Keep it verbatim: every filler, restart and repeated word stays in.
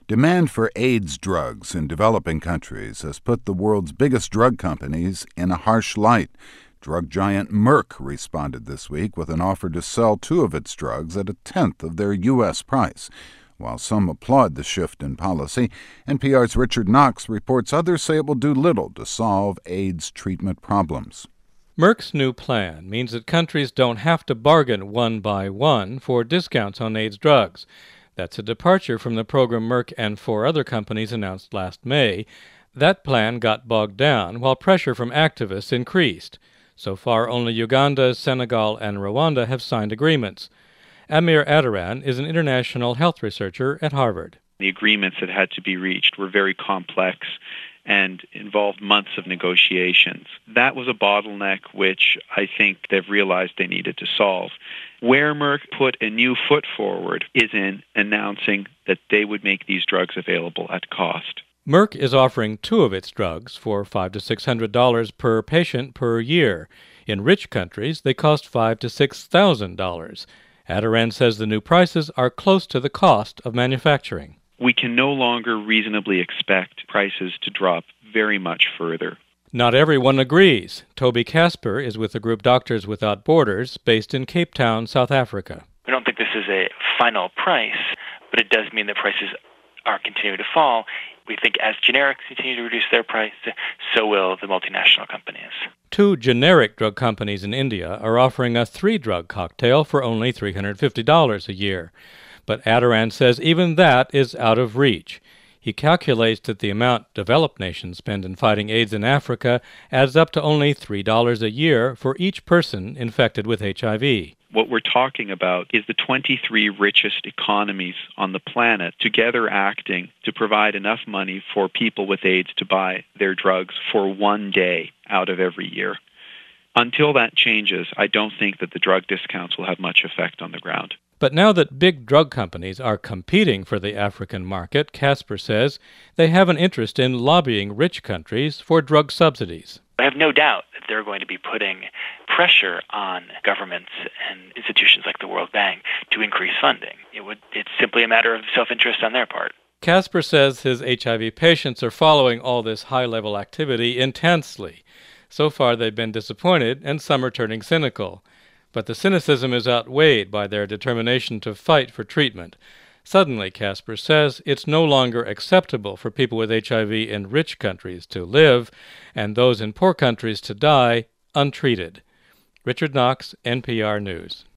Demand for AIDS drugs in developing countries has put the world's biggest drug companies in a harsh light. Drug giant Merck responded this week with an offer to sell two of its drugs at a tenth of their U S price. While some applaud the shift in policy, N P R's Richard Knox reports others say it will do little to solve AIDS treatment problems. Merck's new plan means that countries don't have to bargain one by one for discounts on AIDS drugs. That's a departure from the program Merck and four other companies announced last May. That plan got bogged down while pressure from activists increased. So far, only Uganda, Senegal, and Rwanda have signed agreements. Amir Adaran is an international health researcher at Harvard. The agreements that had to be reached were very complex and involved months of negotiations. That was a bottleneck which I think they've realized they needed to solve. Where Merck put a new foot forward is in announcing that they would make these drugs available at cost. Merck is offering two of its drugs for five to six hundred dollars per patient per year. In rich countries, they cost five to six thousand dollars. Adaran says the new prices are close to the cost of manufacturing. We can no longer reasonably expect prices to drop very much further. Not everyone agrees. Toby Casper is with the group Doctors Without Borders, based in Cape Town, South Africa. We don't think this is a final price, but it does mean that prices are continuing to fall. We think as generics continue to reduce their price, so will the multinational companies. Two generic drug companies in India are offering a three-drug cocktail for only three hundred fifty dollars a year. But Adaran says even that is out of reach. He calculates that the amount developed nations spend in fighting AIDS in Africa adds up to only three dollars a year for each person infected with H I V. What we're talking about is the twenty-three richest economies on the planet together acting to provide enough money for people with AIDS to buy their drugs for one day out of every year. Until that changes, I don't think that the drug discounts will have much effect on the ground. But now that big drug companies are competing for the African market, Casper says they have an interest in lobbying rich countries for drug subsidies. I have no doubt that they're going to be putting pressure on governments and institutions like the World Bank to increase funding. It would, it's simply a matter of self-interest on their part. Casper says his H I V patients are following all this high-level activity intensely. So far they've been disappointed, and some are turning cynical. But the cynicism is outweighed by their determination to fight for treatment. Suddenly, Casper says, it's no longer acceptable for people with H I V in rich countries to live and those in poor countries to die untreated. Richard Knox, N P R News.